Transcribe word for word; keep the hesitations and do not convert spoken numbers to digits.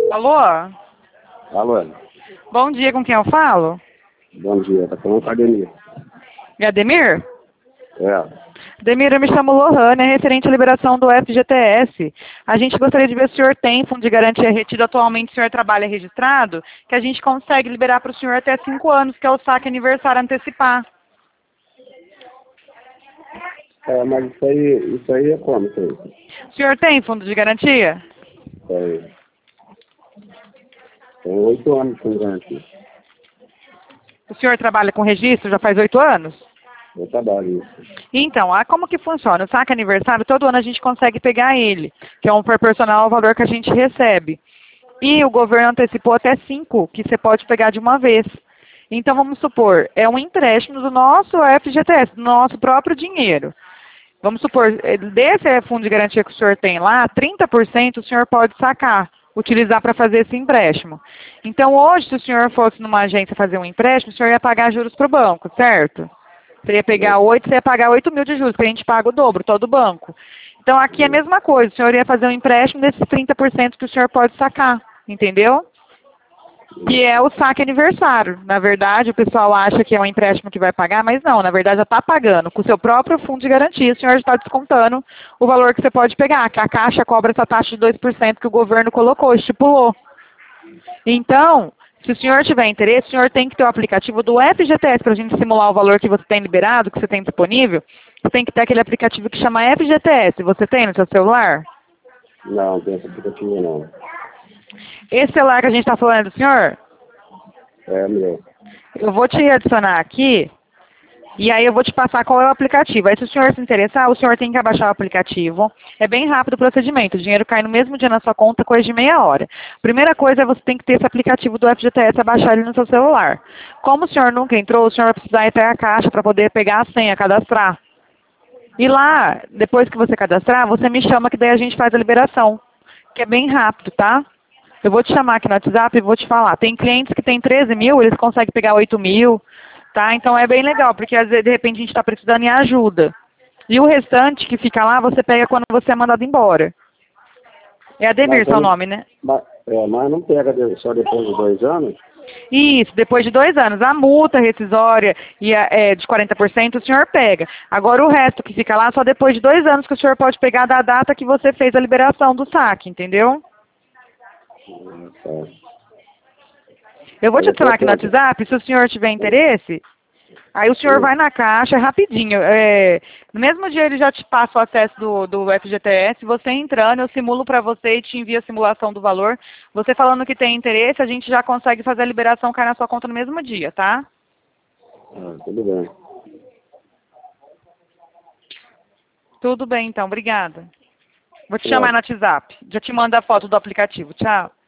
Alô? Alô, Bom dia, com quem eu falo? bom dia, tá falando com a Ademir. É Ademir? É, Ademir, eu me chamo Lohane, é referente à liberação do F G T S. A gente gostaria de ver se o senhor tem fundo de garantia retido atualmente, o senhor trabalha registrado, que a gente consegue liberar para o senhor até cinco anos, que é o saque aniversário antecipar. é, mas isso aí, isso aí é como, isso aí? O senhor tem fundo de garantia? Tem, tem oito anos com garantia. O senhor trabalha com registro já faz oito anos? Eu trabalho isso. Então, ah, como que funciona? O saque aniversário, todo ano a gente consegue pegar ele, que é um proporcional ao valor que a gente recebe. E o governo antecipou até cinco, que você pode pegar de uma vez. Então, vamos supor, é um empréstimo do nosso F G T S, do nosso próprio dinheiro. Vamos supor, eh, desse fundo de garantia que o senhor tem lá, trinta por cento o senhor pode sacar, utilizar para fazer esse empréstimo. Então, hoje, se o senhor fosse numa agência fazer um empréstimo, o senhor ia pagar juros para o banco, certo? Você ia pegar oito, você ia pagar oito mil de juros, que a gente paga o dobro, todo banco. Então, aqui é a mesma coisa, o senhor ia fazer um empréstimo desses trinta por cento que o senhor pode sacar, entendeu? Que é o saque aniversário. Na verdade, o pessoal acha que é um empréstimo que vai pagar, mas não, na verdade já está pagando. Com o seu próprio fundo de garantia, o senhor já está descontando o valor que você pode pegar, que a Caixa cobra essa taxa de dois por cento que o governo colocou, estipulou. Então, se o senhor tiver interesse, o senhor tem que ter o aplicativo do F G T S para a gente simular o valor que você tem liberado, que você tem disponível. Você tem que ter aquele aplicativo que chama F G T S. Você tem no seu celular? Não, não tem esse aplicativo não. Esse celular que a gente está falando do senhor, É meu. eu vou te adicionar aqui. E aí eu vou te passar qual é o aplicativo. Aí se o senhor se interessar, o senhor tem que abaixar o aplicativo. É bem rápido o procedimento. O dinheiro cai no mesmo dia na sua conta, coisa de meia hora. Primeira coisa é você tem que ter esse aplicativo do F G T S, abaixar ele no seu celular. Como o senhor nunca entrou, o senhor vai precisar ir até a caixa para poder pegar a senha, cadastrar. E lá, depois que você cadastrar, você me chama que daí a gente faz a liberação. Que é bem rápido, tá? Eu vou te chamar aqui no WhatsApp e vou te falar. Tem clientes que tem treze mil, eles conseguem pegar oito mil. Tá? Então é bem legal, porque às vezes, de repente, a gente está precisando de ajuda. E o restante que fica lá, você pega quando você é mandado embora. É Ademir Mas, eu seu não, nome, né? mas, é, mas não pega de- só depois de dois anos? Isso, depois de dois anos. A multa rescisória e a, é, de quarenta por cento o senhor pega. Agora o resto que fica lá, só depois de dois anos que o senhor pode pegar da data que você fez a liberação do saque, entendeu? Ah, tá. Eu vou Aí te eu tô adicionar aqui no pronto. WhatsApp, se o senhor tiver interesse. Aí o senhor vai na caixa rapidinho. É, no mesmo dia ele já te passa o acesso do, do F G T S. Você entrando, eu simulo para você e te envio a simulação do valor. Você falando que tem interesse, a gente já consegue fazer a liberação cair na sua conta no mesmo dia, tá? Ah, tudo bem. Tudo bem, então. Obrigada. Vou te chamar Tchau. no WhatsApp. Já te mando a foto do aplicativo. Tchau.